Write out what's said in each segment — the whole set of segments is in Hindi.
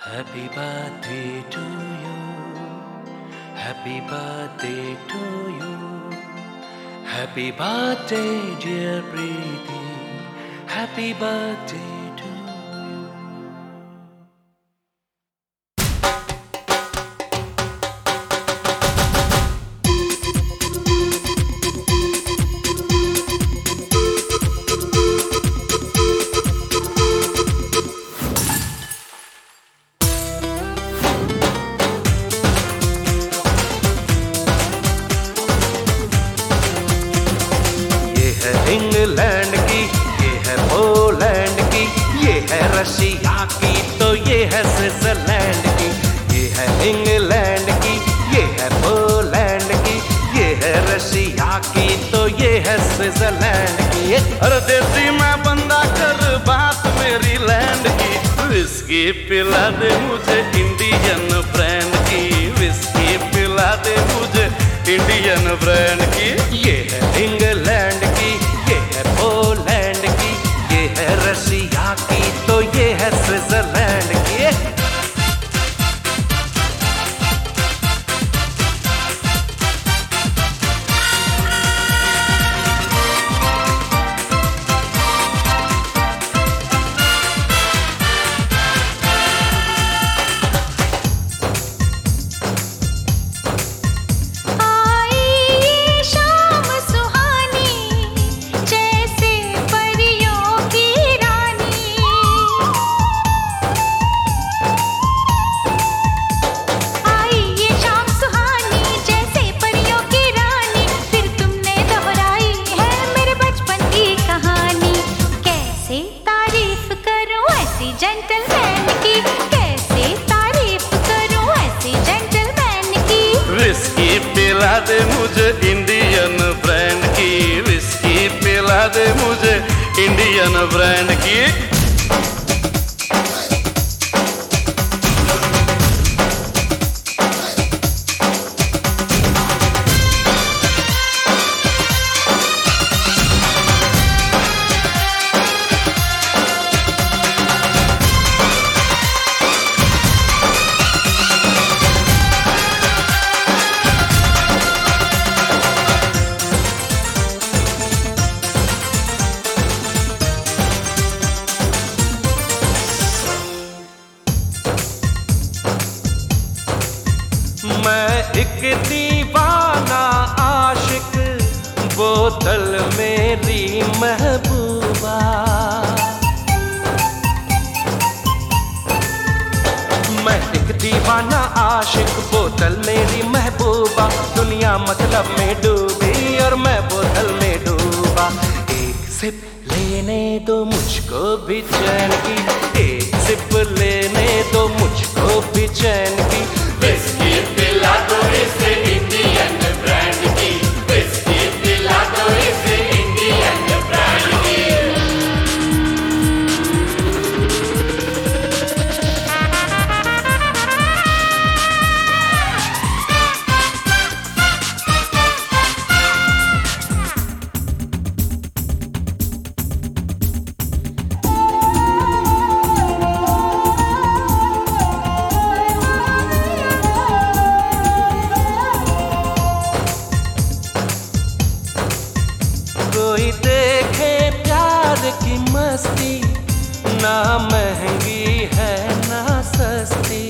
Happy birthday to you. Happy birthday to you. Happy birthday, dear Preeti. Happy birthday to you. England की, ये है पोलैंड की, ये है रशिया की, तो ये है स्विट्जरलैंड की। ये है इंग्लैंड की, ये है पोलैंड की, ये है रशिया की, तो ये है स्विट्जरलैंड की। अरे देसी मैं बंदा कर बात मेरी लैंड की। विस्की पिला दे मुझे इंडियन ब्रांड की, विस्की पिला दे मुझे इंडियन ब्रांड की। ये है इंग्लैंड की, ये है पोलैंड की, ये है रशिया की, तो ये है स्विट्जरलैंड की। जेंटलमैन की कैसे तारीफ करूं ऐसी जेंटलमैन की। विस्की पिला दे मुझे इंडियन ब्रांड की, विस्की पिला दे मुझे इंडियन ब्रांड की। मैं एक दीवाना आशिक, बोतल मेरी महबूबा। मैं एक दीवाना आशिक, बोतल मेरी महबूबा। दुनिया मतलब में डूबी और मैं बोतल में डूबा। एक सिप लेने दो मुझको भी चैन की, एक सिप लेने दो मुझको भी चैन की। विस्की पिला दो इसे इंडियन ब्रांड की, विस्की पिला दो इसे इंडियन ब्रांड की। कोई देखे प्यार की मस्ती, ना महंगी है ना सस्ती।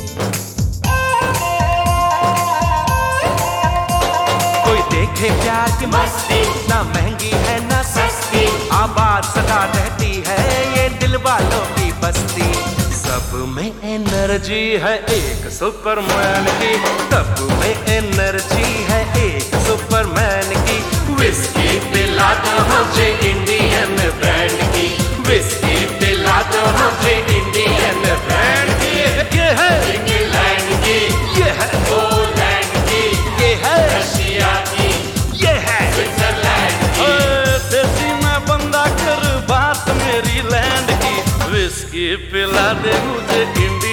कोई देखे प्यार की मस्ती, ना महंगी है ना सस्ती। आबाद सदा रहती है ये दिल वालों की बस्ती। सब में एनर्जी है एक सुपरमैन की, सब में एनर्जी है एक सुपरमैन की। विस्की पिला दो मुझे इंडियन ब्रांड की, विस्की पिला दो मुझे इंडियन ब्रांड की। ये है इंग्लैंड की, ये है पोलैंड की, ये है रशिया की, ये है स्विट्जरलैंड की। देसी मैं बंदा कर बात मेरी लैंड की। विस्की पिला दे मुझे इंडिया